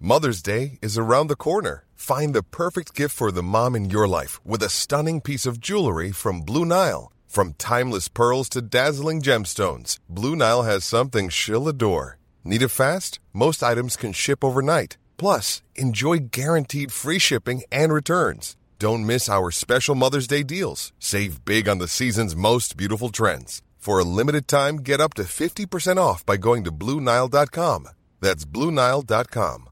Mother's Day is around the corner. Find the perfect gift for the mom in your life with a stunning piece of jewelry from Blue Nile. From timeless pearls to dazzling gemstones, Blue Nile has something she'll adore. Need it fast? Most items can ship overnight. Plus, enjoy guaranteed free shipping and returns. Don't miss our special Mother's Day deals. Save big on the season's most beautiful trends. For a limited time, get up to 50% off by going to BlueNile.com. That's BlueNile.com.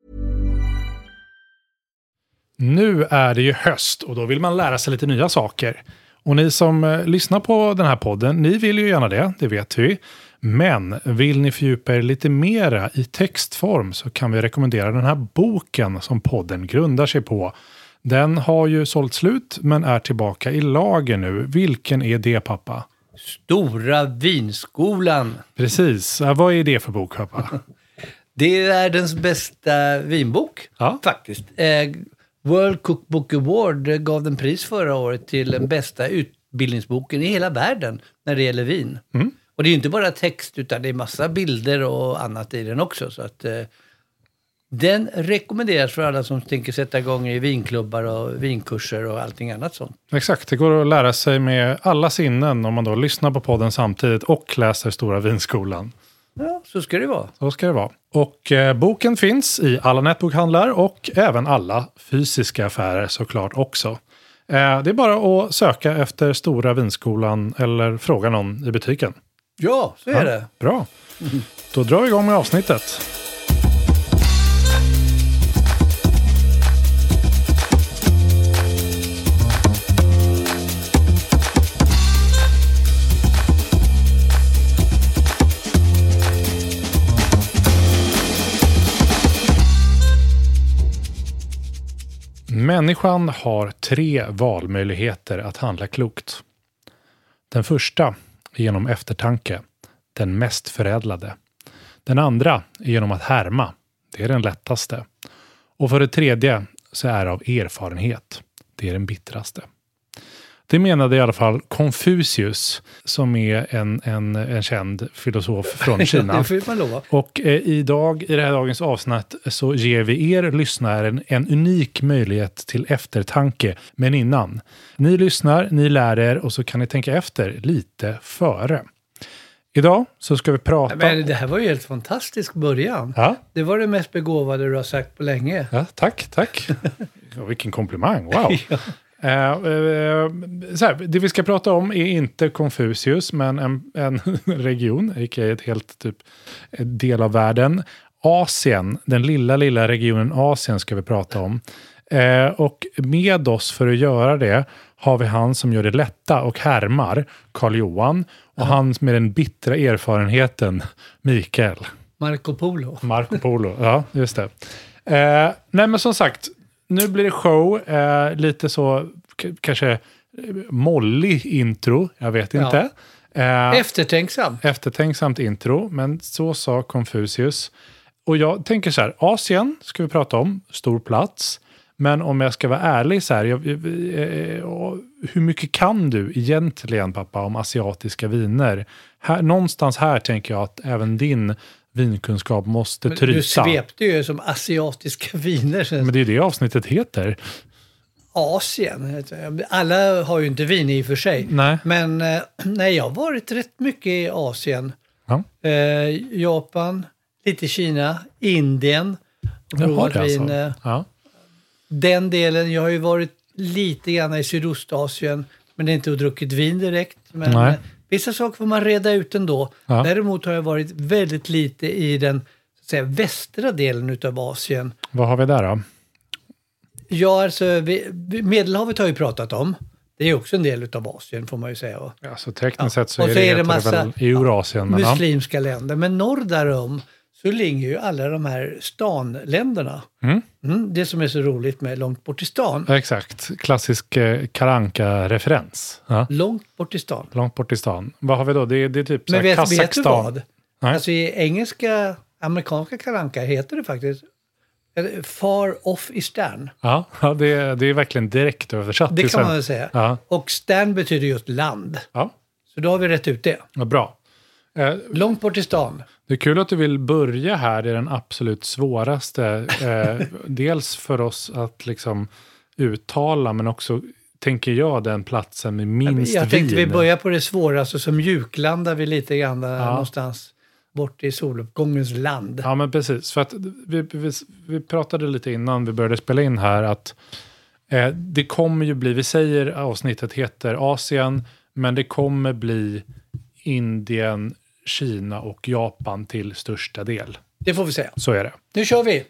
Nu är det ju höst och då vill man lära sig lite nya saker. Och ni som lyssnar på den här podden, ni vill ju gärna det vet vi. Men vill ni fördjupa er lite mera i textform så kan vi rekommendera den här boken som podden grundar sig på. Den har ju sålt slut men är tillbaka i lager nu. Vilken är det, pappa? Stora vinskolan. Precis. Vad är det för bok, pappa? Det är världens bästa vinbok, faktiskt. World Cookbook Award gav den pris förra året till den bästa utbildningsboken i hela världen när det gäller vin. Mm. Och det är ju inte bara text utan det är massa bilder och annat i den också. Så att den rekommenderas för alla som tänker sätta igång i vinklubbar och vinkurser och allting annat sånt. Exakt, det går att lära sig med alla sinnen om man då lyssnar på podden samtidigt och läser Stora vinskolan. Ja, så ska det vara. Så ska det vara. Och boken finns i alla nätbokhandlar och även alla fysiska affärer såklart också. Det är bara att söka efter Stora vinskolan eller fråga någon i butiken. Ja, så är det. Bra. Då drar vi igång med avsnittet. Människan har 3 valmöjligheter att handla klokt. Den första är genom eftertanke, den mest förädlade. Den andra är genom att härma, det är den lättaste. Och för det tredje så är det av erfarenhet, det är den bittraste. Det menade i alla fall Konfucius som är en känd filosof från Kina. Det får man lova. Och i det här dagens avsnitt så ger vi er lyssnare en unik möjlighet till eftertanke. Men innan, ni lyssnar, ni lär er och så kan ni tänka efter lite före. Idag så ska vi prata... Men det här var ju helt fantastisk början. Ja? Det var det mest begåvade du har sagt på länge. Ja, tack. Vilken komplimang, wow. Ja. Så här, det vi ska prata om är inte Konfucius men en region, ett helt typ del av världen. Asien, den lilla regionen Asien ska vi prata om. Och med oss för att göra det har vi han som gör det lätta och härmar, Karl Johan. Och han med den bittra erfarenheten, Mikael. Marco Polo, ja just det. Nej men som sagt, nu blir det show, lite så kanske mollig intro, jag vet inte. Eftertänksamt intro, men så sa Konfucius. Och jag tänker så här, Asien ska vi prata om, stor plats. Men om jag ska vara ärlig så här, hur mycket kan du egentligen, pappa, om asiatiska viner? Någonstans här tänker jag att även din vinkunskap måste tryta. Du svepte ju som asiatiska viner. Men det är det avsnittet heter. Asien. Alla har ju inte vin i och för sig. Nej. Men jag har varit rätt mycket i Asien. Ja. Japan, lite Kina, Indien. Den delen, jag har ju varit lite grann i Sydostasien, men det är inte att druckit vin direkt. Men vissa saker får man reda ut ändå. Ja. Däremot har jag varit väldigt lite i den så att säga, västra delen utav Asien. Vad har vi där då? Ja, alltså Medelhavet har vi pratat om. Det är också en del utav Asien får man ju säga. Ja, så tekniskt sett så är det massa Eurasien. Muslimska länder. Men norr därom så ligger ju alla de här stanländerna. Det som är så roligt med Långt bort i stan. Exakt, klassisk Karanka-referens. Ja. Långt bort i stan. Vad har vi då? Det är typ så här Kazakstan. Vet du vad? Nej. Alltså i amerikanska Karanka heter det faktiskt Far Off Eastern. Ja, det är verkligen direkt översatt. Det kan man väl säga. Ja. Och Stern betyder just land. Ja. Så då har vi rätt ut det. Ja, bra. Långt bort i stan. Det är kul att du vill börja här i den absolut svåraste. Dels för oss att liksom uttala, men också, tänker jag, den platsen med minst vin. Jag tänkte vi börjar på det svåraste, så mjuklandar vi lite grann någonstans bort i soluppgångens land. Ja, men precis. För att vi pratade lite innan vi började spela in här att det kommer ju bli, vi säger avsnittet heter Asien, men det kommer bli Indien, Kina och Japan till största del. Det får vi säga. Så är det. Nu kör vi.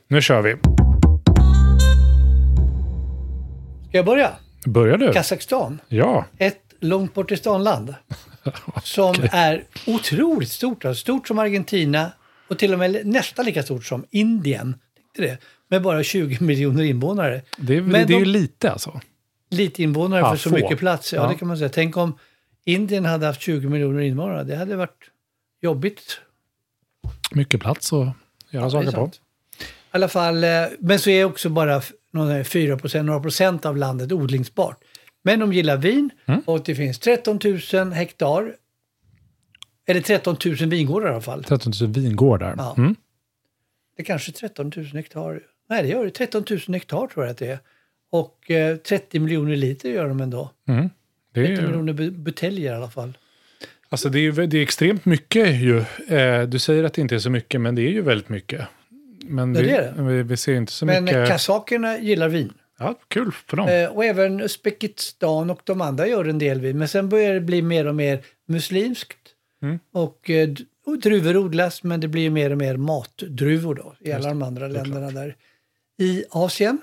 Ska jag börja? Börjar du? Kazakstan. Ja. Ett långt bort i stan-land. Som är otroligt stort. Alltså stort som Argentina och till och med nästan lika stort som Indien. Det, med bara 20 miljoner invånare. Det är ju lite alltså. Lite invånare för så mycket plats. Ja, det kan man säga. Tänk om Indien hade haft 20 miljoner invånare. Det hade varit jobbigt. Mycket plats att göra saker på. I alla fall, men så är också bara 4%, några procent av landet odlingsbart. Men de gillar vin och det finns 13 000 hektar. Eller 13 000 vingårdar i alla fall. 13 000 vingårdar. Ja. Det är kanske 13 000 hektar. Nej, det gör det. 13 000 hektar tror jag att det är. Och 30 miljoner liter gör de ändå. Det är 30 miljoner buteljer i alla fall. Alltså det är extremt mycket ju. Du säger att det inte är så mycket, men det är ju väldigt mycket. Men vi ser inte så mycket. Men kazakerna gillar vin. Ja, kul för dem. Och även Uzbekistan och de andra gör en del vin. Men sen börjar det bli mer och mer muslimskt. Och druvor odlas, men det blir mer och mer matdruvor då. I alla de andra länderna där. I Asien.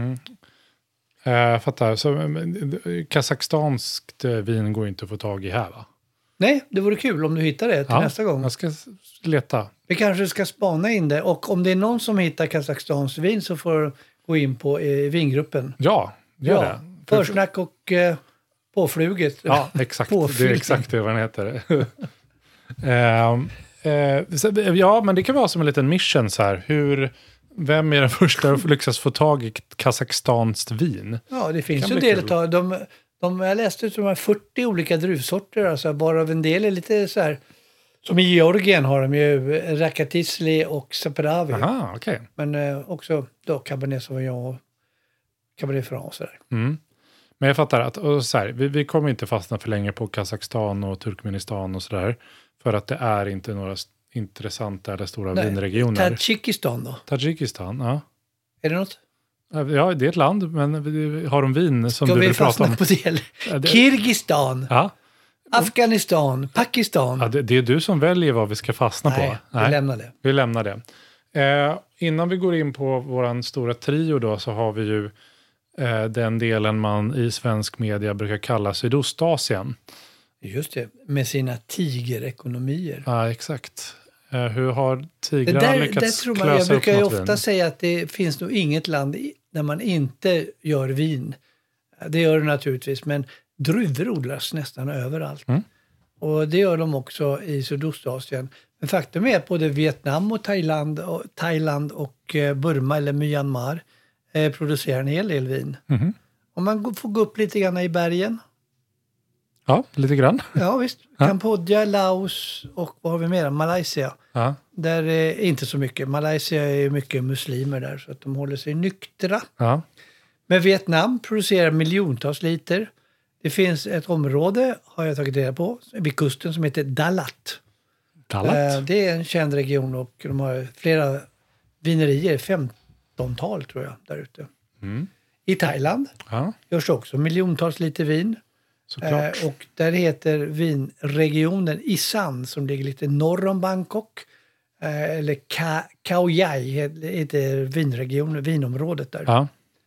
Fattar. Så kazakstanskt vin går inte att få tag i här, va? Nej, det vore kul om du hittar det till nästa gång. Jag ska leta. Vi kanske ska spana in det. Och om det är någon som hittar Kazakstans vin så får gå in på vingruppen. Ja, gör det. Försnack och påfluget. Ja, exakt. Det är exakt det vad den heter. Ja, men det kan vara som en liten mission så här. Vem är den första att lyckas få tag i Kazakstanskt vin? Ja, det finns ju en del av jag läste ut de här 40 olika druvsorter, alltså bara av en del är lite så här, som i Georgien har de ju Rakatisli och Saperavi. Aha, okay. Men också då Cabernet Sauvignon och Cabernet Franc och sådär. Men jag fattar att så här, vi kommer inte fastna för länge på Kazakstan och Turkmenistan och sådär, för att det är inte några intressanta eller stora vinregioner. Tadzjikistan då? Tadzjikistan, ja. Är det något? Ja, det är ett land, men har de vin som du vill prata om? På det? Kirgistan, Afghanistan, Pakistan. Ja, det är du som väljer vad vi ska fastna på. Nej, vi lämnar det. Innan vi går in på våran stora trio då, så har vi ju den delen man i svensk media brukar kalla Sydostasien. Just det, med sina tigerekonomier. Ja, exakt. Hur har tigrarna lyckats klösa upp något vin? Jag brukar ju ofta säga att det finns nog inget land där man inte gör vin. Det gör det naturligtvis, men druvor odlas nästan överallt. Och det gör de också i Sydostasien. Men faktum är att både Vietnam och Thailand och Burma eller Myanmar producerar en hel del vin. Om man får gå upp lite grann i bergen. Ja, lite grann. Ja, visst. Kambodja, Laos och vad har vi mer? Malaysia. Där är inte så mycket. Malaysia är mycket muslimer där, så att de håller sig nyktra. Men Vietnam producerar miljontals liter. Det finns ett område, har jag tagit reda på, vid kusten som heter Dalat. Det är en känd region och de har flera vinerier, 15-tal tror jag, där ute. I Thailand görs också miljontals liter vin. Och där heter vinregionen Isan, som ligger lite norr om Bangkok. Eller Khao Yai heter vinområdet där.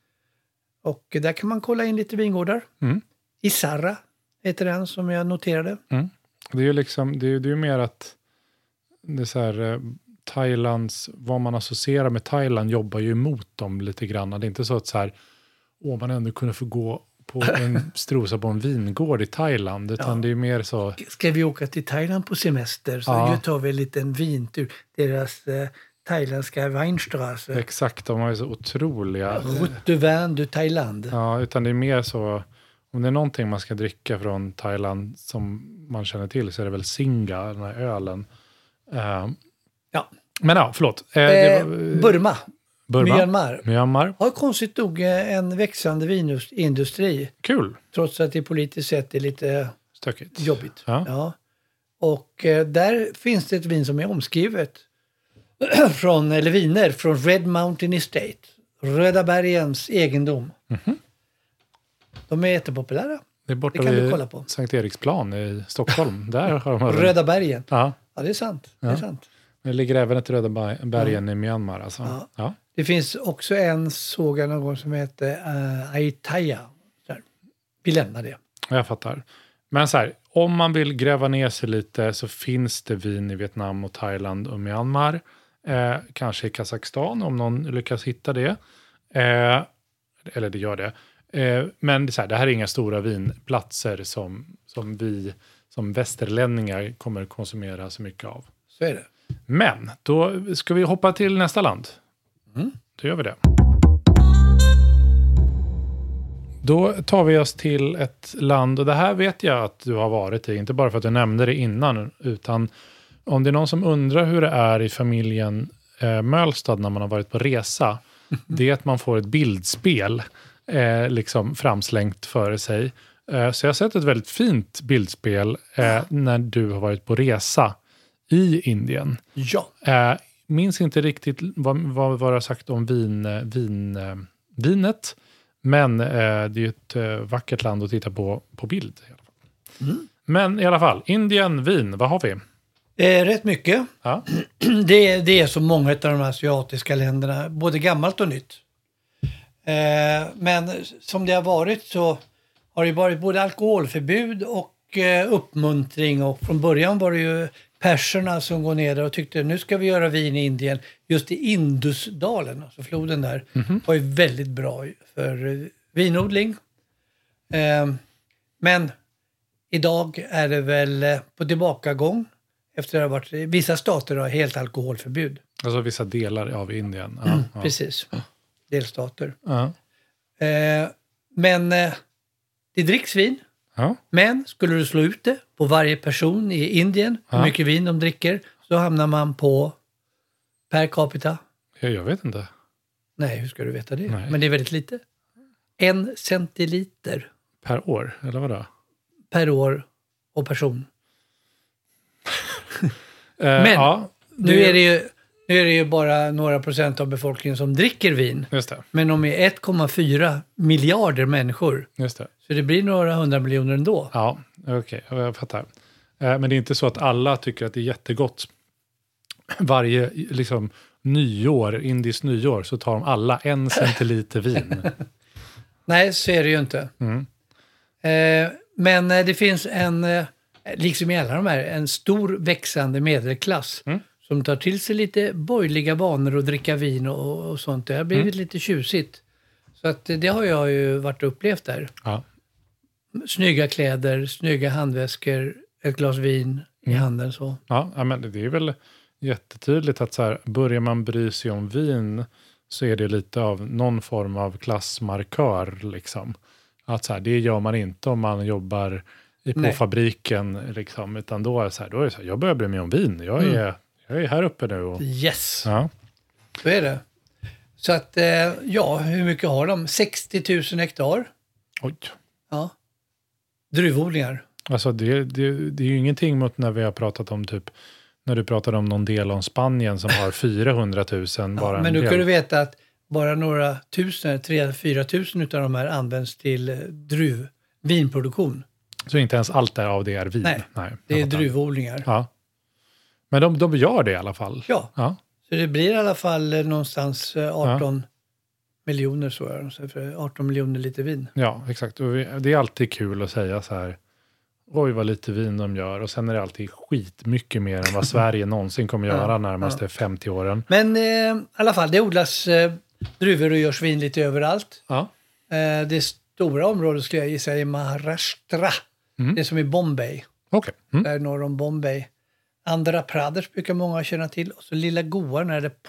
Och där kan man kolla in lite vingårdar. Isarra heter den som jag noterade. Det är ju liksom, det är ju mer att det är så här, Thailands, vad man associerar med Thailand jobbar ju emot dem lite grann. Det är inte så att så här, man ändå kunde få gå på en strosa på en vingård i Thailand, utan det är mer så. Ska vi åka till Thailand på semester så tar vi en liten vintur, deras thailändska Weinstraße. Exakt, de har ju så otroliga Route du vin du Thailand. Ja, utan det är mer så, Om det är någonting man ska dricka från Thailand som man känner till så är det väl Singa, den här ölen. Ja. Men ja, förlåt. Burma. Myanmar. Har konstigt nog en växande vinindustri. Kul. Trots att det politiskt sett är lite stökigt. Jobbigt. Ja. Och där finns det ett vin som är omskrivet viner från Red Mountain Estate. Röda bergens egendom. Mm-hmm. De är jättepopulära. Det är borta det kan vid du kolla på. Sankt Eriksplan i Stockholm. Där har de Röda bergen. Ja, det är sant. Det är sant. Det ligger även ett Röda bergen i Myanmar. Alltså. Ja. Det finns också en såga någon gång som heter Ayutthaya. Vi lämnar det. Jag fattar. Men så här, om man vill gräva ner sig lite så finns det vin i Vietnam och Thailand och Myanmar. Kanske i Kazakstan om någon lyckas hitta det. Eller det gör det. Men det här är inga stora vinplatser som vi som västerlänningar kommer konsumera så mycket av. Så är det. Men då ska vi hoppa till nästa land. Då gör vi det. Då tar vi oss till ett land, och det här vet jag att du har varit i, inte bara för att du nämnde det innan, utan om det är någon som undrar hur det är i familjen Mölstad när man har varit på resa, det är att man får ett bildspel liksom framslängt före sig. Så jag har sett ett väldigt fint bildspel när du har varit på resa i Indien. Ja. Minns inte riktigt vad du har sagt om vinet. Men det är ju ett vackert land att titta på bild. I alla fall. Men i alla fall, Indien, vin, vad har vi? Rätt mycket. Ja. Det är så många av de asiatiska länderna, både gammalt och nytt. Men som det har varit så har det varit både alkoholförbud och uppmuntring. Och från början var det ju perserna som går ner där och tyckte nu ska vi göra vin i Indien. Just i Indusdalen, alltså floden där, var ju väldigt bra för vinodling. Men idag är det väl på tillbakagång efter att det har varit vissa stater har helt alkoholförbud. Alltså vissa delar av Indien. Ja. Precis, delstater. Ja. Men det dricks vin. Ja. Men skulle du slå ut det på varje person i Indien, hur mycket vin de dricker, så hamnar man på per capita. Jag vet inte. Nej, hur ska du veta det? Nej. Men det är väldigt lite. 1 centiliter. Per år, eller vadå? Per år och person. Men nu är det ju bara några procent av befolkningen som dricker vin. Just det. Men de är 1,4 miljarder människor. Just det. Så det blir några 100 miljoner ändå. Ja, okej. Jag fattar. Men det är inte så att alla tycker att det är jättegott. Varje nyår, indiskt nyår, så tar de alla 1 centiliter vin. Nej, så är det ju inte. Men det finns liksom i alla de här, en stor växande medelklass som tar till sig lite borgerliga vanor och dricka vin och sånt. Det har blivit lite tjusigt. Så att det har jag ju varit och upplevt där. Ja. Snygga kläder, snygga handväskor, ett glas vin i handen så. Ja, men det är väl jättetydligt att så här, börjar man bry sig om vin så är det lite av någon form av klassmarkör liksom. Att så här, det gör man inte om man jobbar på fabriken liksom, utan då är det så här, jag börjar bry mig om vin. Jag är här uppe nu. Och, yes, ja. Så är det. Så att, hur mycket har de? 60 000 hektar. Oj. Ja. Druvodlingar. Alltså det är ju ingenting mot när vi har pratat om typ, när du pratade om någon del om Spanien som har 400 000 bara. Men du kan du veta att bara några tusen, 3-4 000 av de här används till vinproduktion. Så inte ens allt av det är vin? Nej, det är druvodlingar. Ja. Men de gör det i alla fall? Ja. Så det blir i alla fall någonstans 18 miljoner så är det. För 18 miljoner liter vin. Ja, exakt. Och det är alltid kul att säga så här, oj vad lite vin de gör. Och sen är det alltid skitmycket mer än vad Sverige någonsin kommer göra närmaste 50 åren. Men i alla fall, det odlas druvor och görs vin lite överallt. Ja. Det stora området skulle jag gissa är Maharashtra. Det är som i Bombay. Okay. Där norr om Bombay. Andhra Pradesh brukar många känna till. Och så lilla Goa är det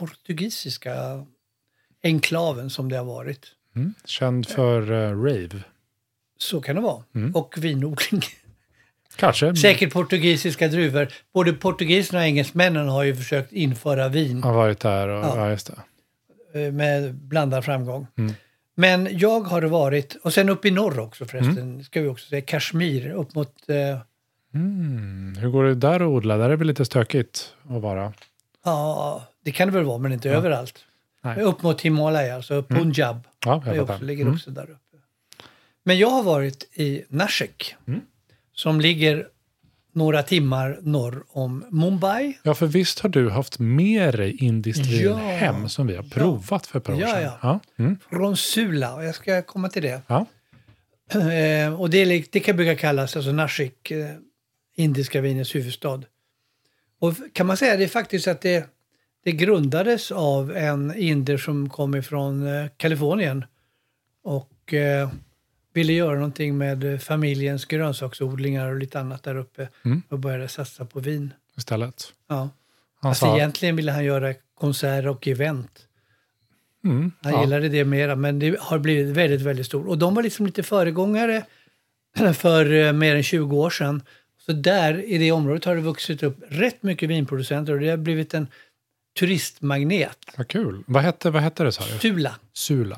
portugisiska enklaven som det har varit. Känd för rave. Så kan det vara. Och vinodling. Kanske. Säkert portugisiska druvor. Både portugiserna och engelsmännen har ju försökt införa vin. Har varit där och ja, just det. Med blandad framgång. Men jag har varit, och sen upp i norr också förresten, ska vi också säga, Kashmir, upp mot... Hur går det där att odla? Där är väl lite stökigt att vara? Ja, det kan det väl vara, men inte överallt. Nej. Upp mot Himalaya, alltså Punjab. Ja, ligger också där uppe. Men jag har varit i Nashik, som ligger några timmar norr om Mumbai. Ja, för visst har du haft mer indiskt vin hem som vi har provat för ett par år sedan. Ja. Från Sula, och jag ska komma till det. Ja. Och det kan brukar kallas alltså Nashik, indiska vinets huvudstad. Och kan man säga det är faktiskt att det grundades av en indier som kom ifrån Kalifornien och ville göra någonting med familjens grönsaksodlingar och lite annat där uppe och började satsa på vin. Istället. Ja. Alltså egentligen ville han göra konserter och event. Han gillade det mera, men det har blivit väldigt, väldigt stort. Och de var liksom lite föregångare för mer än 20 år sedan. Så där i det området har det vuxit upp rätt mycket vinproducenter och det har blivit en turistmagnet. Vad kul. Vad hette det, sa du? Sula. Sula.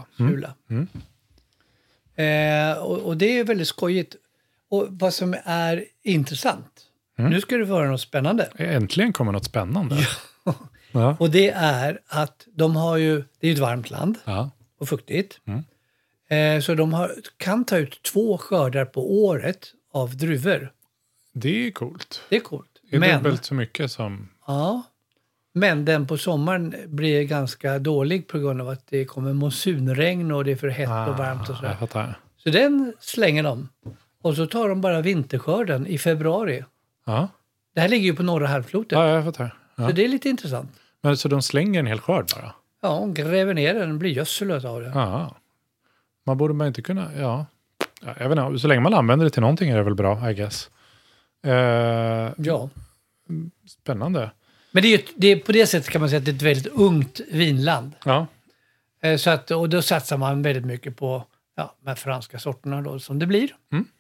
Och det är väldigt skojigt. Och vad som är intressant, nu ska du få höra något spännande. Äntligen kommer något spännande. Ja. Och det är att de har ju, det är ju ett varmt land och fuktigt. Så de kan ta ut 2 skördar på året av druvor. Det är coolt. Det är coolt. Det är dubbelt så mycket som... Ja, men den på sommaren blir ganska dålig på grund av att det kommer monsunregn och det är för hett och varmt och sådär. Så den slänger de. Och så tar de bara vinterskörden i februari. Ja. Det här ligger ju på norra halvklotet. Ja, jag fattar. Ja. Så det är lite intressant. Men så de slänger en hel skörd bara? Ja, gräver ner den, blir gödsel av det. Ja. Man borde inte kunna... Ja, jag vet inte. Så länge man använder det till någonting är det väl bra, I guess. Ja. Spännande. Men det är på det sättet kan man säga att det är ett väldigt ungt vinland. Ja. Så att, och då satsar man väldigt mycket på de här franska sorterna då, som det blir.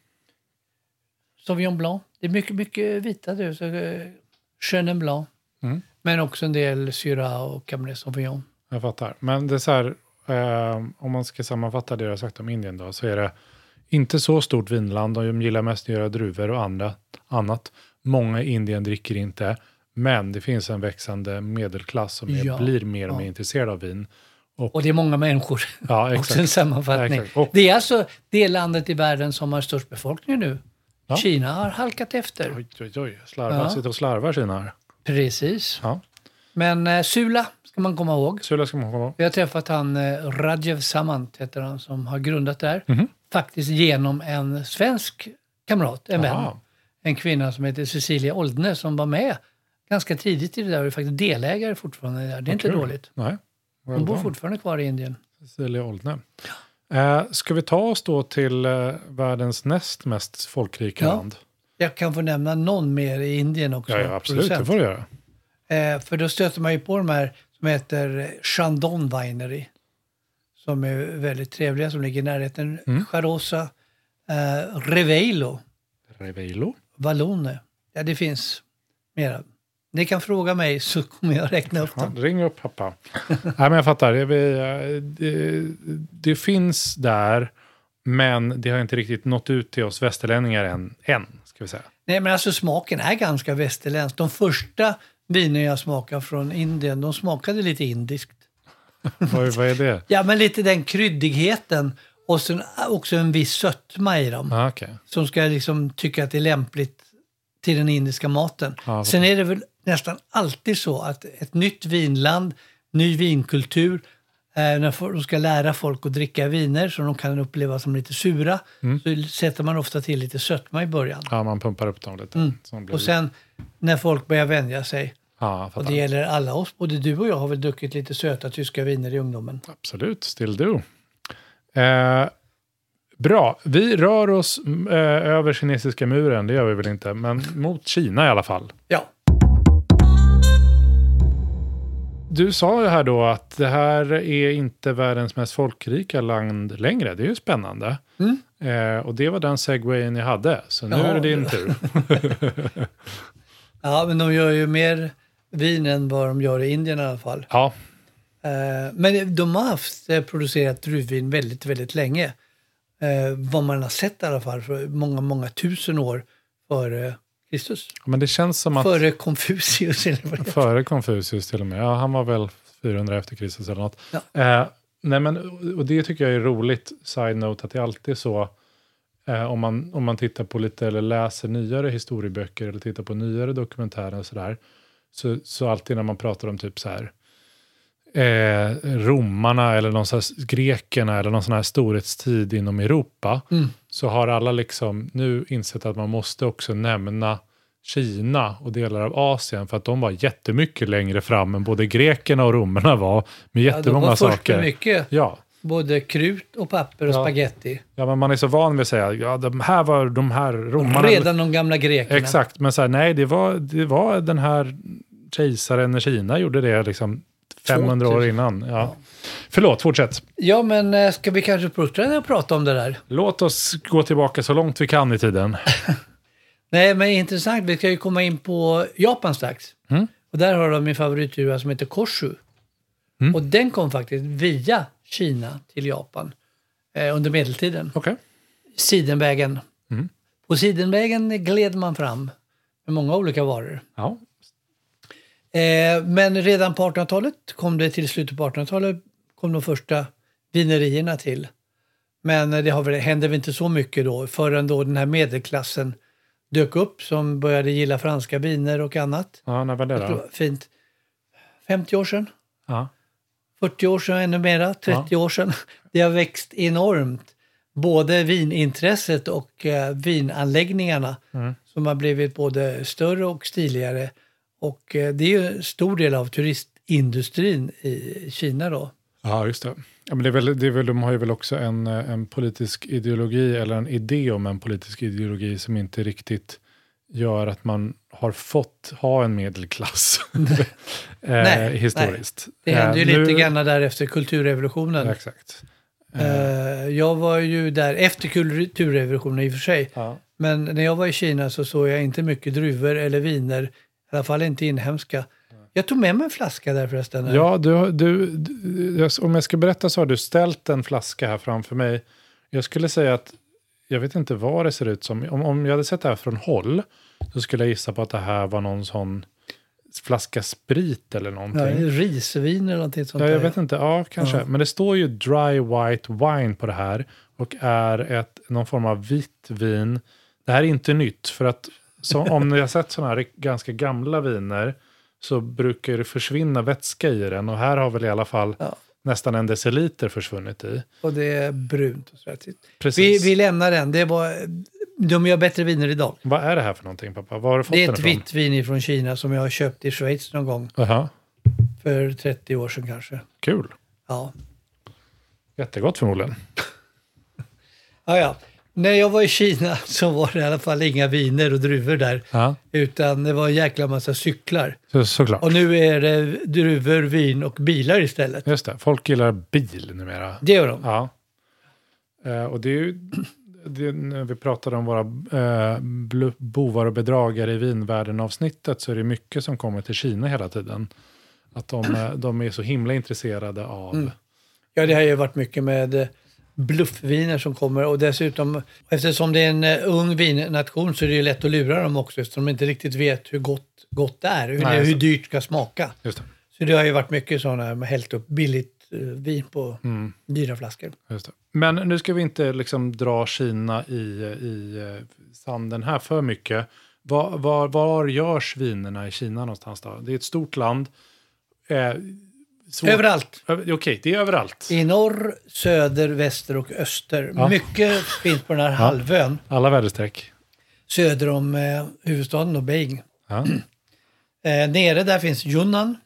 Sauvignon Blanc. Det är mycket vita du. Chenin Blanc. Men också en del Syrah och Cabernet Sauvignon. Jag fattar. Men det är så här, om man ska sammanfatta det jag har sagt om Indien då, så är det inte så stort vinland. De gillar mest att göra druvor och annat. Många i Indien dricker inte. Men det finns en växande medelklass som blir mer och mer intresserad av vin. Och det är många människor. Ja, exakt. Också en sammanfattning. Ja, det är alltså det landet i världen som har störst befolkning nu. Ja. Kina har halkat efter. Oj. Sitter och slarvar Kina här. Precis. Ja. Men Sula ska man komma ihåg. Vi har träffat han Rajev Samant heter han som har grundat där. Faktiskt genom en svensk kamrat, en vän. En kvinna som heter Cecilia Oldne som var med ganska tidigt i det där och är faktiskt delägare fortfarande där. Det är inte dåligt. Nej. Hon bor fortfarande kvar i Indien. Cecilia Oldne. Ska vi ta oss då till världens näst mest folkrika land? Jag kan få nämna någon mer i Indien också. Ja, absolut. Det får du göra. För då stöter man ju på de här som heter Chandon Winery. Som är väldigt trevliga, som ligger i närheten. Charosa, Reveilo. Vallone. Ja, det finns mera. Ni kan fråga mig så kommer jag räkna upp dem. Ring upp pappa. Nej, men jag fattar. Det finns där, men det har inte riktigt nått ut till oss västerlänningar än ska vi säga. Nej, men alltså smaken är ganska västerländsk. De första viner jag smakade från Indien, de smakade lite indiskt. Vad är det? Ja, men lite den kryddigheten och sen också en viss sötma i dem. Okay. Som ska liksom tycka att det är lämpligt till den indiska maten. Sen är det väl nästan alltid så att ett nytt vinland, ny vinkultur, när de ska lära folk att dricka viner som de kan uppleva som lite sura, så sätter man ofta till lite sötma i början. Ja, man pumpar upp dem lite. Och sen när folk börjar vänja sig, och det gäller alla oss, både du och jag har väl druckit lite söta tyska viner i ungdomen. Absolut, still do. Bra, vi rör oss över kinesiska muren, det gör vi väl inte, men mot Kina i alla fall. Ja. du sa ju här då att det här är inte världens mest folkrika land längre. Det är ju spännande. Och det var den segwayen jag hade. Så nu är det din tur. Ja, men de gör ju mer vin än vad de gör i Indien i alla fall. Ja. Men de har producerat druvvin väldigt, väldigt länge. Vad man har sett i alla fall för många, många tusen år före Kristus. Men det känns som att... Före Konfucius. Före Konfucius till och med. Ja, han var väl 400 efter Kristus eller något. Ja. Nej, men, och det tycker jag är roligt, side note, att det alltid är så... Om man tittar på lite eller läser nyare historieböcker eller tittar på nyare dokumentärer och sådär. Så alltid när man pratar om typ så här... romarna eller någon sån här, grekerna eller någon sån här storhetstid inom Europa, så har alla liksom nu insett att man måste också nämna Kina och delar av Asien för att de var jättemycket längre fram än både grekerna och romarna var med jättemånga saker. De var först mycket. Ja. Både krut och papper och spaghetti. Ja, men man är så van vid att säga ja, de här romarna. Redan de gamla grekerna. Exakt, men så här, nej, det var den här kejsaren i Kina gjorde det liksom 500 år innan. Ja. Förlåt, fortsätt. Ja, men ska vi kanske prata om det där? Låt oss gå tillbaka så långt vi kan i tiden. Nej, men intressant. Vi ska ju komma in på Japan strax. Och där har de min favoritdruva som heter Koshu. Och den kom faktiskt via Kina till Japan under medeltiden. Okay. Sidenvägen. På Sidenvägen gled man fram med många olika varor. Ja. Men redan på 1800-talet kom det till slutet på 1800-talet kom de första vinerierna till. Men det hände väl inte så mycket då förrän då den här medelklassen dök upp som började gilla franska viner och annat. Ja, när var det då? Fint. 50 år sedan. Ja. 40 år sedan ännu mera, 30 år sedan. Det har växt enormt. Både vinintresset och vinanläggningarna som har blivit både större och stiligare. Och det är ju en stor del av turistindustrin i Kina då. Ja, just det. Ja, men de har ju väl också en politisk ideologi eller en idé om en politisk ideologi som inte riktigt gör att man har fått ha en medelklass historiskt. Nej. Det hände ju lite grann där efter kulturrevolutionen. Ja, exakt. Jag var ju där efter kulturrevolutionen i och för sig. Ja. Men när jag var i Kina så såg jag inte mycket druvor eller viner. I alla fall inte inhemska. Jag tog med mig en flaska där förresten. Ja, om jag ska berätta så har du ställt en flaska här framför mig. Jag skulle säga att jag vet inte vad det ser ut som. Om jag hade sett det här från håll så skulle jag gissa på att det här var någon sån flaska sprit eller någonting. Ja, risvin eller någonting sånt. Ja, jag vet inte. Ja, kanske. Ja. Men det står ju dry white wine på det här och är någon form av vitt vin. Det här är inte nytt för att om ni har sett sådana här ganska gamla viner så brukar det försvinna vätska i den. Och här har väl i alla fall nästan 1 deciliter försvunnit i. Och det är brunt och svettigt. Vi lämnar den. De gör bättre viner idag. Vad är det här för någonting, pappa? Var har du fått det är den ett ifrån? vitt vin från Kina som jag har köpt i Schweiz någon gång. För 30 år sedan kanske. Kul. Ja. Jättegott förmodligen. Ja. När jag var i Kina så var det i alla fall inga viner och druvor där. Ja. Utan det var en jäkla massa cyklar. Såklart. Och nu är det druvor, vin och bilar istället. Just det, folk gillar bil numera. Det gör de. Ja. Och det är ju... när vi pratade om våra bovar och bedragare i vinvärlden avsnittet så är det mycket som kommer till Kina hela tiden. Att de är så himla intresserade av... Ja, det har ju varit mycket med bluffviner som kommer och dessutom eftersom det är en ung vinnation så är det ju lätt att lura dem också eftersom de inte riktigt vet hur gott det är. Hur dyrt ska smaka. Just det. Så det har ju varit mycket sådana med hällt upp billigt vin på dyra flaskor. Just det. Men nu ska vi inte liksom dra Kina i sanden här för mycket. Var görs vinerna i Kina någonstans då? Det är ett stort land. Överallt. Okej, det är överallt. I norr, söder, väster och öster. Ja. Mycket finns på den här halvön. Alla väderstreck. Söder om huvudstaden och Beijing. Ja. Nere där finns Yunnan.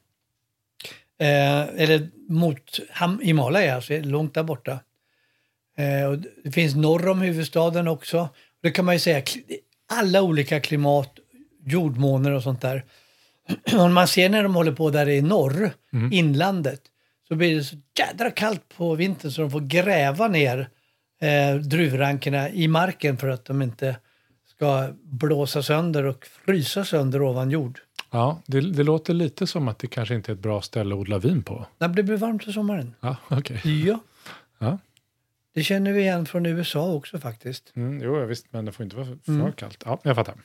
Eller mot Himalaya, alltså långt där borta. Och det finns norr om huvudstaden också. Det kan man ju säga, alla olika klimat, jordmåner och sånt där. Och man ser när de håller på där i norr, inlandet, så blir det så jädra kallt på vintern så de får gräva ner druvrankerna i marken för att de inte ska blåsa sönder och frysa sönder ovan jord. Ja, det låter lite som att det kanske inte är ett bra ställe att odla vin på. Det blir varmt på sommaren. Ja, okej. Ja. Det känner vi igen från USA också faktiskt. Jo, visst, men det får inte vara för kallt. Ja, jag fattar.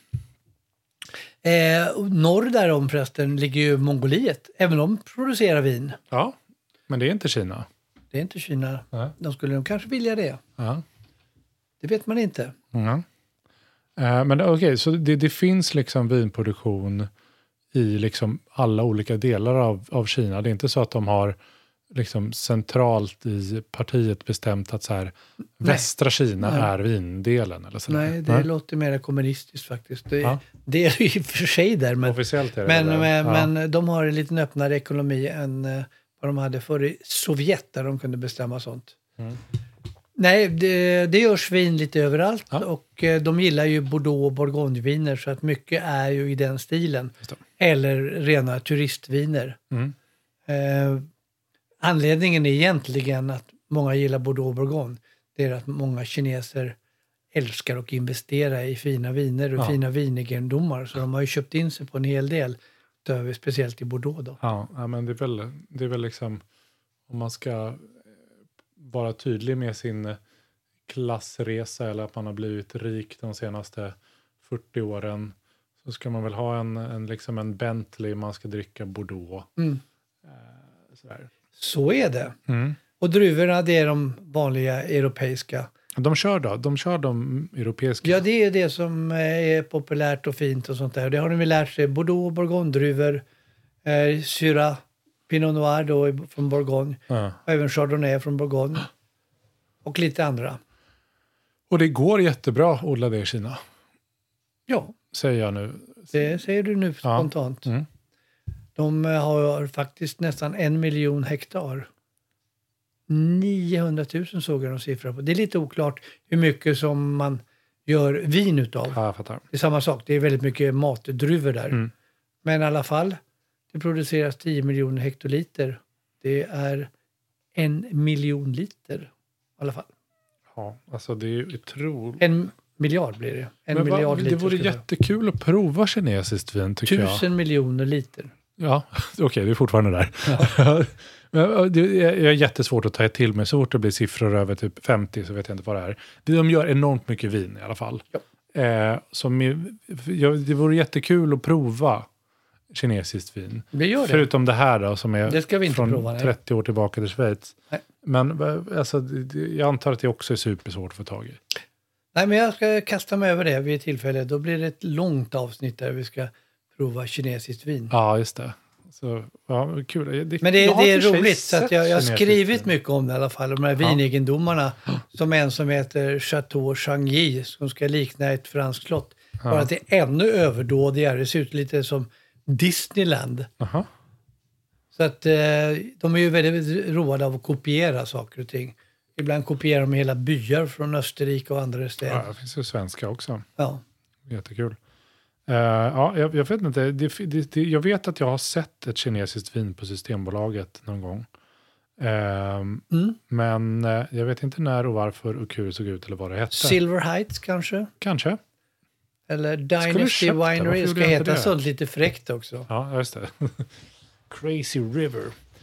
Norr därom förresten ligger ju Mongoliet. Även de producerar vin. Ja, men det är inte Kina. Det är inte Kina. Nej. De skulle nog kanske vilja det. Ja. Det vet man inte. Men okej, så det finns liksom vinproduktion i liksom alla olika delar av Kina. Det är inte så att de har liksom centralt i partiet bestämt att så här, västra Kina är vindelen eller så. Nej, det låter mer kommunistiskt faktiskt. Det är i och för sig där. Men, officiellt är det men de har en lite öppnare ekonomi än vad de hade förr i Sovjet där de kunde bestämma sånt. Nej, det görs vin lite överallt och de gillar ju Bordeaux och Bourgogneviner så att mycket är ju i den stilen. Eller rena turistviner. Anledningen är egentligen att många gillar Bordeaux och Bourgogne. Det är att många kineser älskar att investera i fina viner och fina vinegendomar. Så de har ju köpt in sig på en hel del, speciellt i Bordeaux då. Ja, men det är väl liksom, om man ska vara tydlig med sin klassresa eller att man har blivit rik de senaste 40 åren, så ska man väl ha en Bentley, man ska dricka Bordeaux. Sådär. Så är det. Och druvorna, det är de vanliga europeiska. De kör de europeiska. Ja, det är det som är populärt och fint och sånt där. Det har de väl lärt sig. Bordeaux, Bourgogne-druvor, Syrah, Pinot Noir då från Bourgogne. Och även Chardonnay från Bourgogne. Och lite andra. Och det går jättebra att odla det i Kina. Ja. Säger jag nu. Det säger du nu spontant. De har faktiskt nästan 1 miljon hektar. 900 000 såg jag de siffror på. Det är lite oklart hur mycket som man gör vin utav. Ja, jag fattar. Det är samma sak. Det är väldigt mycket matdruvor där. Men i alla fall, det produceras 10 miljoner hektoliter. Det är 1 miljon liter i alla fall. Ja, alltså det är ju otroligt. 1 miljard blir det. 1 miljard liter. Det vore jättekul att prova kinesiskt vin tycker jag. 1000 miljoner liter. Ja, okej, det är fortfarande där. Ja. Det är jättesvårt att ta till mig. Så fort det blir siffror över typ 50 så vet jag inte vad det är. De gör enormt mycket vin i alla fall. Ja. Det vore jättekul att prova kinesiskt vin. Det gör det. Förutom det här då, som är det ska vi inte från prova, 30 år tillbaka till Schweiz. Nej. Men alltså, jag antar att det också är supersvårt att få tag i. Nej, men jag ska kasta mig över det vid ett tillfälle. Då blir det ett långt avsnitt där vi ska prova kinesiskt vin. Ja, just det. Så, ja, kul. Men det är roligt, så att jag har skrivit mycket om det i alla fall. De här vinegendomarna, som en som heter Chateau Changy, som ska likna ett franskt slott. Bara att det är ännu överdådigare. Det ser ut lite som Disneyland. Så att de är ju väldigt roade av att kopiera saker och ting. Ibland kopierar de hela byar från Österrike och andra städer. Ja, det finns ju svenska också. Ja. Jättekul. Jag vet inte. Jag vet att jag har sett ett kinesiskt vin på Systembolaget någon gång. Men jag vet inte när och varför och hur det såg ut eller vad det hette. Silver Heights kanske? Kanske. Eller Dynasty Winery ska heta sånt lite fräckt också. Ja, just det. Crazy River.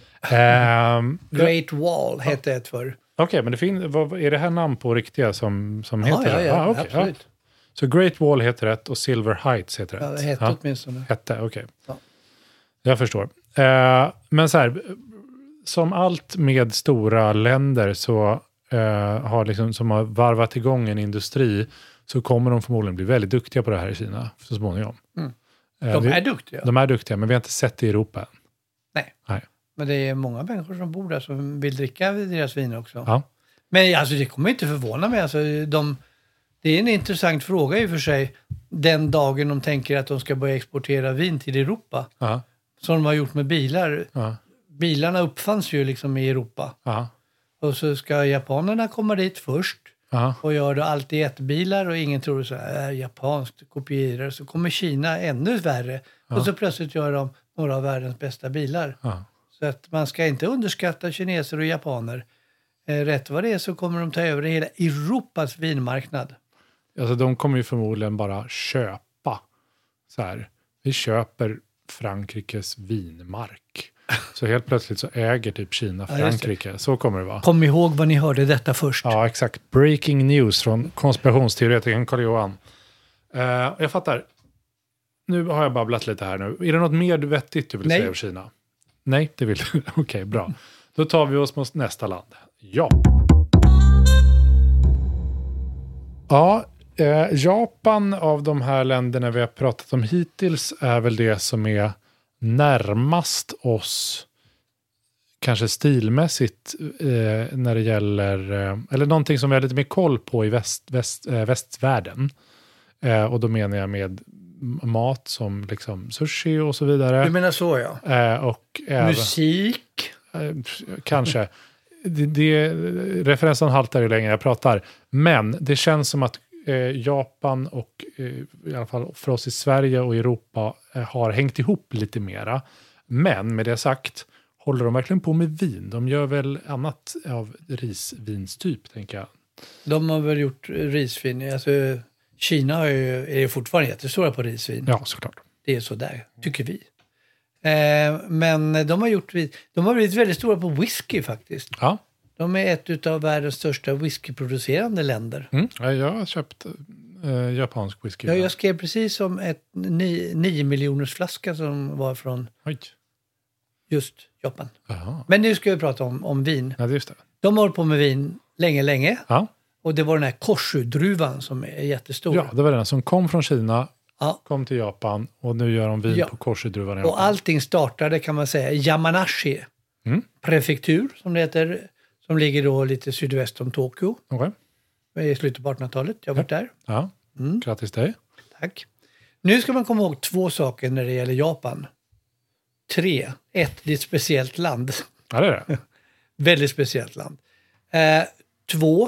Great Wall hette ett för. Okej, men det finns, är det här namn på riktiga som heter det? Ja, absolut. Ja. Så Great Wall heter rätt och Silver Heights heter rätt. Ja, det hette åtminstone. Hette, okej. Ja. Jag förstår. Men så här, som allt med stora länder så som har varvat igång en industri, så kommer de förmodligen bli väldigt duktiga på det här i Kina så småningom. De är duktiga. De är duktiga, men vi har inte sett det i Europa. Nej. Men det är många människor som bor där som vill dricka deras vin också. Ja. Men alltså, det kommer inte förvåna mig. Alltså, det är en intressant fråga i och för sig. Den dagen de tänker att de ska börja exportera vin till Europa. Som de har gjort med bilar. Bilarna uppfanns ju liksom i Europa. Och så ska japanerna komma dit först. och gör då allt i jättebilar och ingen tror så här, japanskt kopierar. Så kommer Kina ännu värre och så plötsligt gör de några av världens bästa bilar. Så att man ska inte underskatta kineser och japaner. Rätt vad det är så kommer de ta över hela Europas vinmarknad. Alltså de kommer ju förmodligen bara köpa så här. Vi köper Frankrikes vinmark. Så helt plötsligt så äger typ Kina Frankrike. Så kommer det vara. Kom ihåg vad ni hörde detta först. Ja, exakt. Breaking news från konspirationsteoretikern Carl-Johan. Jag fattar. Nu har jag babblat lite här nu. Är det något mer vettigt du vill säga om Kina? Nej, det vill du. Okej, bra. Då tar vi oss mot nästa land. Ja. Ja, Japan av de här länderna vi har pratat om hittills är väl det som är närmast oss kanske stilmässigt när det gäller eller någonting som vi har lite mer koll på i västvärlden. Och då menar jag med mat som liksom sushi och så vidare. Du menar så, ja. Och musik? Kanske. Referensen haltar ju längre jag pratar. Men det känns som att Japan och i alla fall för oss i Sverige och Europa har hängt ihop lite mera. Men med det sagt, håller de verkligen på med vin? De gör väl annat av risvinstyp, tänker jag. De har väl gjort risvin. Alltså, Kina är fortfarande jättestora på risvin. Ja, såklart. Det är så där, tycker vi. Men de har blivit väldigt stora på whisky faktiskt. Ja. De är ett av världens största whiskyproducerande länder. Jag har köpt japansk whisky. Ja, jag skrev precis om ett 9 miljoners flaska som var från just Japan. Aha. Men nu ska vi prata om vin. Ja, just det. De har hållit på med vin länge. Ja. Och det var den här Korsudruvan som är jättestor. Ja, det var den som kom från Kina, kom till Japan och nu gör de vin på Korsudruvan i Japan. Och allting startade, kan man säga, i Yamanashi prefektur som det heter, som ligger då lite sydväst om Tokyo. I slutet på 1800-talet. Jag har varit där. Ja, grattis dig. Tack. Nu ska man komma ihåg 2 saker när det gäller Japan. 3. 1, det är ett speciellt land. Ja, det är det. Väldigt speciellt land. 2,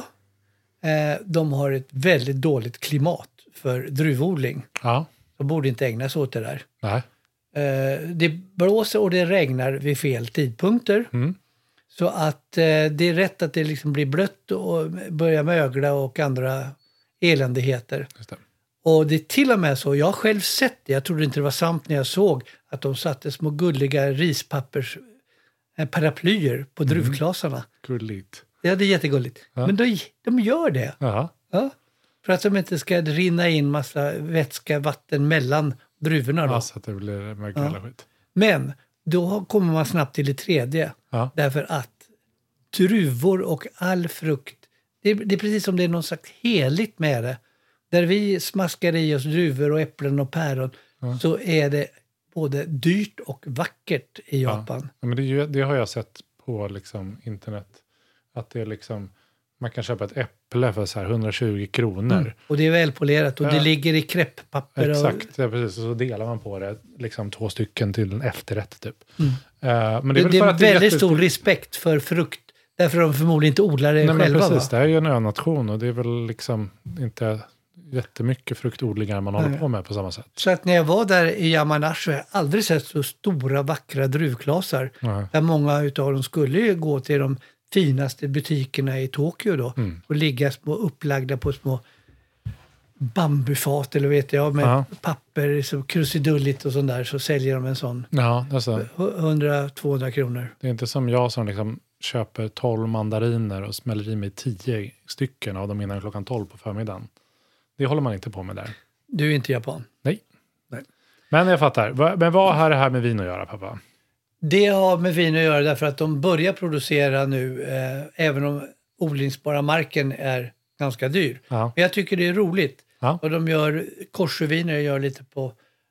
de har ett väldigt dåligt klimat för druvodling. Ja. De borde inte ägna sig åt det där. Nej. Det blåser och det regnar vid fel tidpunkter. Så att det är rätt att det liksom blir blött och börjar mögla och andra eländigheter. Just det. Och det är till och med så, jag har själv sett det, jag trodde inte det var sant när jag såg att de satte små gulliga rispappers paraplyer på druvklasarna. Gulligt. Ja, det är jättegulligt. Ja. Men de gör det. Ja. Ja. För att de inte ska rinna in massa vätska, vatten mellan druvorna. Ja, så att det blir mögel skit. Men då kommer man snabbt till det 3. Ja. Därför att druvor och all frukt, det är precis som det är något slags heligt med det. Där vi smaskar i oss druvor och äpplen och päron så är det både dyrt och vackert i Japan. Ja, men det har jag sett på liksom internet. Att det är liksom, man kan köpa ett äpple för så här 120 kronor. Och det är välpolerat och det ligger i krepppapper. Exakt, ja, precis. Och så delar man på det liksom 2 stycken till en efterrätt typ. Men det är, väl för att väldigt stor respekt för frukt. Därför de förmodligen inte odlar det själva. Men precis, det här är ju en önation och det är väl liksom inte jättemycket fruktodlingar man håller på med på samma sätt. Så att när jag var där i Yamanashi har jag aldrig sett så stora vackra druvklasar. Där många utav dem skulle ju gå till de finaste butikerna i Tokyo då. Och ligga små upplagda på små bambufat eller vet jag med papper som krusidulligt och sånt där, så säljer de en sån. Ja, alltså 100-200 kronor. Det är inte som jag som liksom köper 12 mandariner och smäller i mig 10 stycken av dem innan klockan 12 på förmiddagen. Det håller man inte på med där. Du är inte japan. Nej. Men jag fattar. Men vad har det här med vin att göra, pappa? Det har med vin att göra därför att de börjar producera nu, även om odlingsbara marken är ganska dyr. Men jag tycker det är roligt. Och de gör korsviner, gör lite på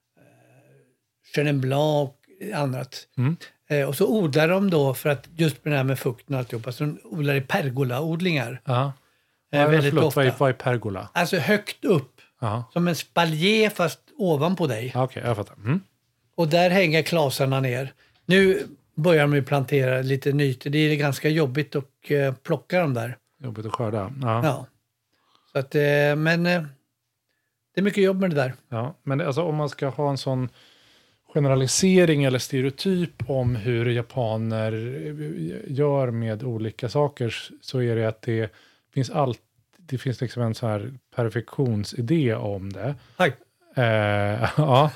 Chenin Blanc och annat. Och så odlar de då, för att just med det här med fukten och alltihopa, så de odlar i pergolaodlingar. Väldigt ofta. Vad är pergola? Alltså högt upp. Som en spaljer fast ovanpå dig. Okej, jag fattar. Och där hänger klasarna ner. Nu börjar de ju plantera lite nytt. Det är ganska jobbigt att plocka dem där. Jobbigt att skörda. Ja. Så att, men det är mycket jobb med det där. Ja, men alltså, om man ska ha en sån generalisering eller stereotyp om hur japaner gör med olika saker, så är det att det finns liksom en så här perfektionsidé om det. Hej. Ja,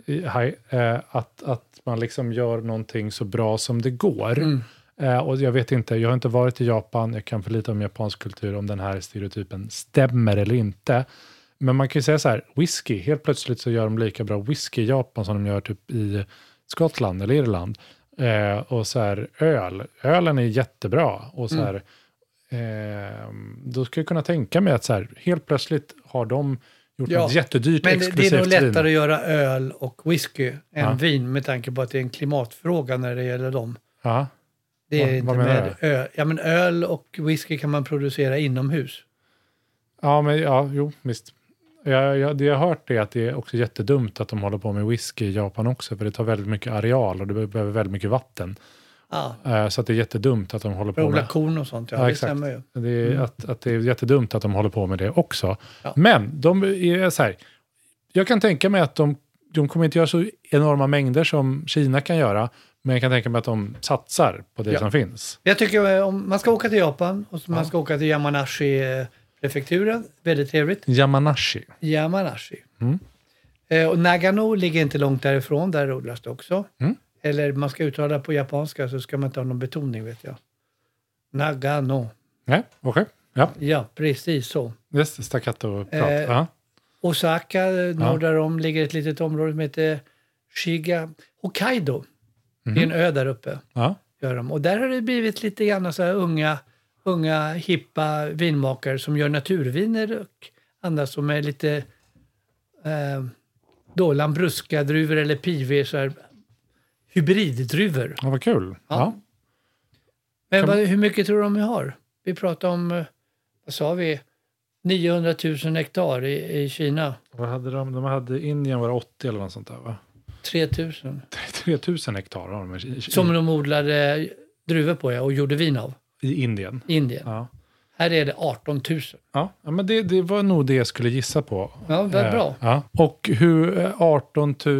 att man liksom gör någonting så bra som det går. Och jag vet inte, jag har inte varit i Japan, jag kan för lite om japansk kultur, om den här stereotypen stämmer eller inte. Men man kan ju säga så här, whisky, helt plötsligt så gör de lika bra whisky i Japan som de gör typ i Skottland eller Irland. Och så här, ölen är jättebra. Och så här, då ska jag kunna tänka mig att så här, helt plötsligt har de gjort något jättedyrt exklusivt vin. Men det är nog lättare att göra öl och whisky än vin, med tanke på att det är en klimatfråga när det gäller dem. Ja. Det är inte med öl. Ja, men öl och whisky kan man producera inomhus. Ja, men jo, visst. Det jag har hört är att det är också jättedumt att de håller på med whisky i Japan också, för det tar väldigt mycket areal och det behöver väldigt mycket vatten. Så att det är jättedumt att de håller på med korn och sånt, det stämmer ju. Det är att det är jättedumt att de håller på med det också. Ja. Men de är så här, jag kan tänka mig att de kommer inte göra så enorma mängder som Kina kan göra, men jag kan tänka mig att de satsar på det som finns. Jag tycker om man ska åka till Japan och man ska åka till Yamanashi-prefekturen, väldigt trevligt. Yamanashi. Och Nagano ligger inte långt därifrån, där odlas det också. Eller man ska uttala på japanska, så ska man inte ha någon betoning, vet jag. Nagano. Nej, okej. Ja. Ja, precis så. Just staccato-prat. Osaka, norr därom, ligger ett litet område som heter Hokkaido. Det är en ö där uppe. Gör de. Och där har det blivit lite grann så här unga hippa vinmakare som gör naturviner och andra som är lite Lambrusca-druvor eller pivi, så här hybriddruvor. Ja, vad kul. Ja. Men hur mycket tror du de har? Vi pratar om, vad sa vi, 900 000 hektar i Kina. Vad hade de hade Indien var 80 eller något sånt där, va? 3000. 3000 hektar har de i som de odlade druvor på, och gjorde vin av. I Indien? Ja. Här är det 18 000. Ja, men det var nog det jag skulle gissa på. Ja, det är bra. Ja. Och hur 18 000,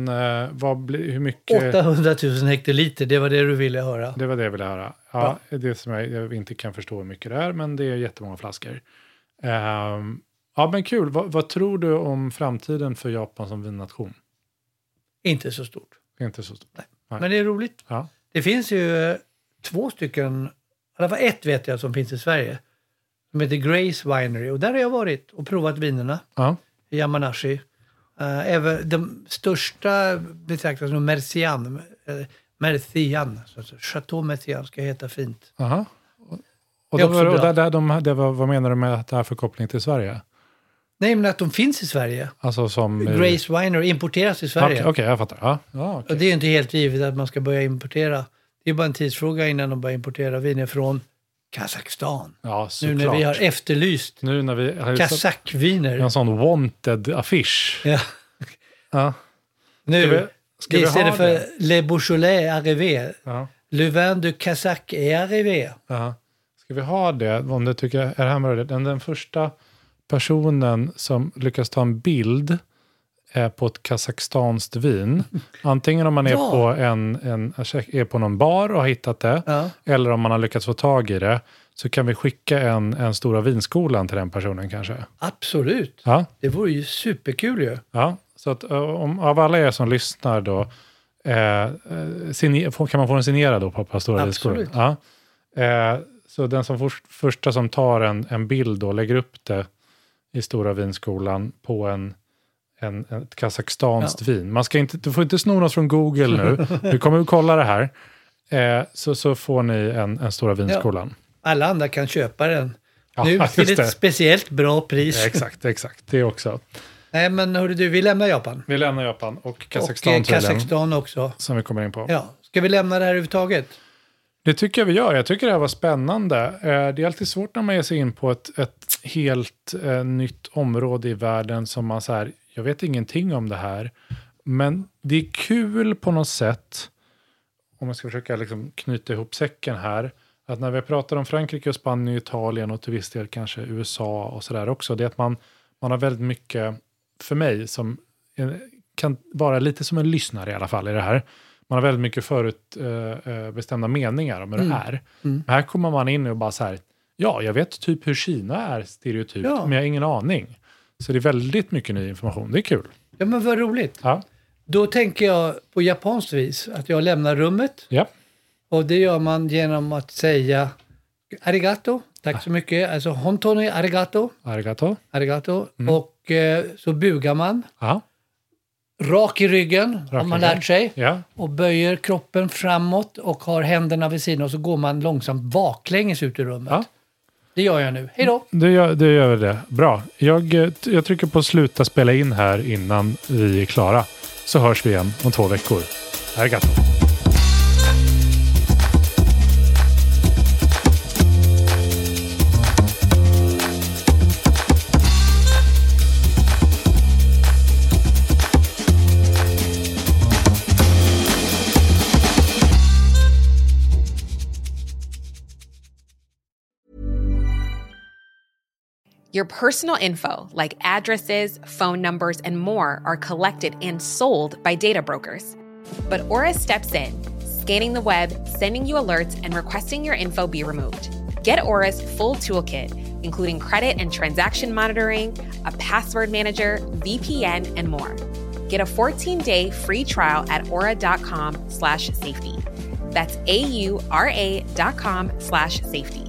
hur mycket? 800 000 hektoliter, det var det du ville höra. Det var det jag ville höra. Ja, det som jag inte kan förstå hur mycket det är, men det är jättemånga flaskor. Ja, men kul. Vad tror du om framtiden för Japan som vinnation? Inte så stort. Inte så stort. Nej. Men det är roligt. Ja. Det finns ju 2 stycken, i alla fall ett vet jag som finns i Sverige, som heter Grace Winery. Och där har jag varit och provat vinerna i Yamanashi. Även de största betraktas som Mercian. Alltså Chateau Mercian ska heta fint. Aha. Och vad menar du med att det här för koppling till Sverige? Nej, men att de finns i Sverige. Alltså som Grace Winery importeras i Sverige. Okej, jag fattar. Ja, okay. Och det är ju inte helt givet att man ska börja importera. Det är bara en tidsfråga innan de börjar importera viner från Kazakstan. Ja, såklart. Nu när vi har efterlyst kazakviner. En sån wanted affisch. Ja. Nu, ska vi istället för Le Beaujolais arrivé. Le vin du Kazakh est arrivé. Ska vi ha det? Om du tycker är det här med den första personen som lyckas ta en bild på ett kazakstanskt vin. Antingen om man är på är på någon bar och har hittat det, eller om man har lyckats få tag i det, så kan vi skicka en Stora vinskolan till den personen kanske. Absolut. Det vore ju superkul ju. Ja, så att om av alla er som lyssnar då kan man få en signerad då på Stora vinskolan. Så den som första som tar en bild och lägger upp det i Stora vinskolan på ett kazakstanskt vin. Du får inte sno något från Google nu. Vi kommer att kolla det här. Så får ni en Stora vinskolan. Alla andra kan köpa den. Nu till ett speciellt bra pris. Exakt. Det också. Nej, men hörru du, vi lämnar Japan. Vi lämnar Japan och Kazakstan. Och Kazakstan också. Som vi kommer in på. Ja. Ska vi lämna det här överhuvudtaget? Det tycker jag vi gör. Jag tycker det här var spännande. Det är alltid svårt när man ger sig in på ett helt nytt område i världen som man så här, jag vet ingenting om det här. Men det är kul på något sätt, om man ska försöka liksom knyta ihop säcken här, Att när vi pratar om Frankrike och Spanien, Italien och till viss del kanske USA och sådär också. Det är att man har väldigt mycket, för mig som kan vara lite som en lyssnare i alla fall i det här. Man har väldigt mycket bestämda meningar om hur det är. Men här kommer man in och bara så här, ja, jag vet typ hur Kina är stereotypt, men jag har ingen aning. Så det är väldigt mycket ny information, det är kul. Ja, men vad roligt. Ja. Då tänker jag på japanskt vis, att jag lämnar rummet. Ja. Och det gör man genom att säga arigato, tack så mycket. Alltså hontoni arigato. Arigato. Och så bugar man. Ja. Rak i ryggen, har man lärt sig. Ja. Och böjer kroppen framåt och har händerna vid sidan och så går man långsamt baklänges ut ur rummet. Ja. Det gör jag nu. Hej då! Det gör det. Bra. Jag trycker på sluta spela in här innan vi är klara. Så hörs vi igen om 2 veckor. Arigato! Your personal info, like addresses, phone numbers, and more, are collected and sold by data brokers. But Aura steps in, scanning the web, sending you alerts, and requesting your info be removed. Get Aura's full toolkit, including credit and transaction monitoring, a password manager, VPN, and more. Get a 14-day free trial at aura.com/safety. That's AURA.com/safety.